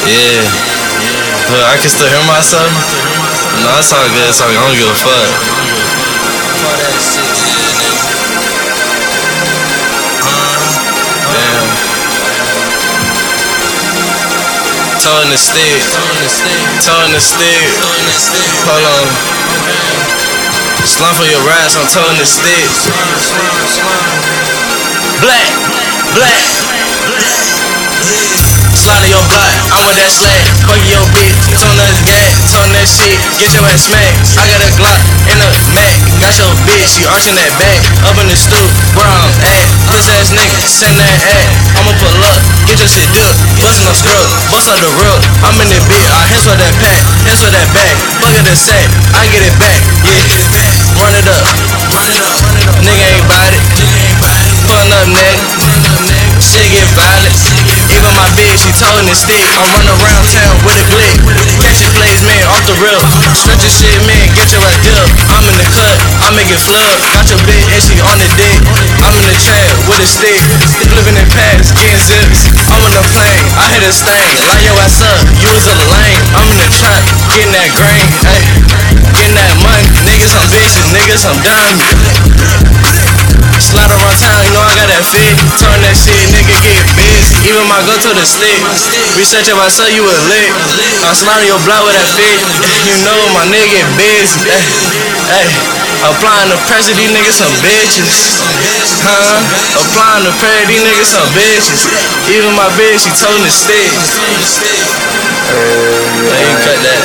Yeah. But I can still hear myself. No, it's all good. It's all good. I don't give a fuck. Damn. Toe in the stick. Toe in the stick. Hold on. Slump for your raps. I'm toe in the stick. Black. Black. Slide on your block, I'm with that slack. Fuck your bitch, tone that gas, tone that shit, get your ass smacked. I got a Glock and a Mac, got your bitch, she arching that back. Up in the stoop, where I'm at, puss ass nigga, send that at. I'ma pull up, get your shit dip, bustin' no scrub, bust out the rub. I'm in the bit, I hands for that pack, hands for that back. Fuck it the sack, I get it back, yeah. Run it up, nigga ain't bout it. Pulling up neck, shit get violent. Even my bitch, she toting the stick. I'm running around town with a blick. Catching plays, man, off the rip. Stretch your shit, man, get your ass dip. I'm in the cut, I make it flood. Got your bitch and she on the dick. I'm in the trap with a stick. Living in Paris, getting zips. I'm on the plane, I hit a stain. Line your ass up, you was a lane. I'm in the trap, getting that grain. Ay, getting that money. Niggas, some bitches, niggas, some diamonds. Slide around town, you know I got that fit. Turn that shit, nigga get busy. Even my go to the stick. Research if I saw you a lick. I'm sliding your block with that fit. You know my nigga get busy. Hey, applying the pressure, these niggas some bitches. Huh? Applying the pressure, these niggas some bitches. Even my bitch, she told the stick. Hey, you cut that.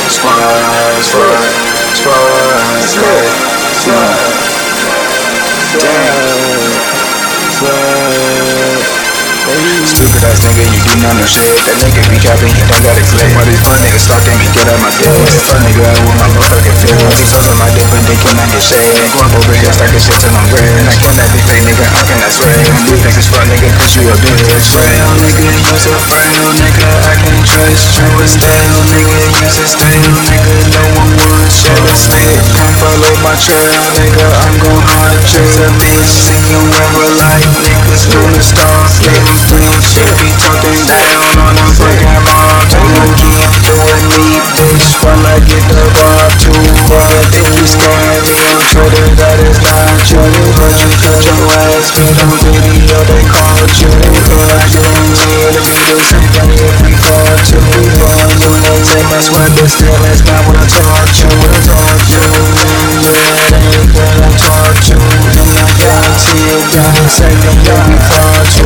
Stupid ass nigga, you do not know shit. That nigga be capping, he don't got a clip. All these fun niggas stalking me, get out my dick. Fuck nigga with my motherfucking feelings. These hoes on my dick, but they cannot get shit. Go up over here, stacking shit till I'm red. And I cannot be fake nigga, how can I swear? These niggas fuck nigga, cause you a bitch. Frail nigga, you's a frail nigga, I can't trust you. A stale nigga, you's a stale nigga, no one wants shit to stick. Come follow my trail nigga, I'm gon' hunt you. A bitch, see you ever like niggas gonna start getting free. She be talking down on a fucking mob. You keep doing me, bitch, while I get the vibe too hard. If you scaring me on Twitter, that is not true. But you cut your ass, get on video, they called you. But I guarantee it'll be the same thing if we fall too. But you know, take my sweat, but still, that's not what I taught you. Yeah, it ain't what I taught you. And I guarantee it, got the same thing if we fall too.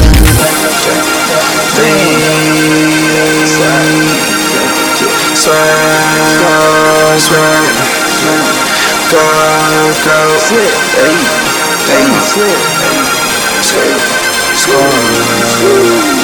Go, go, go,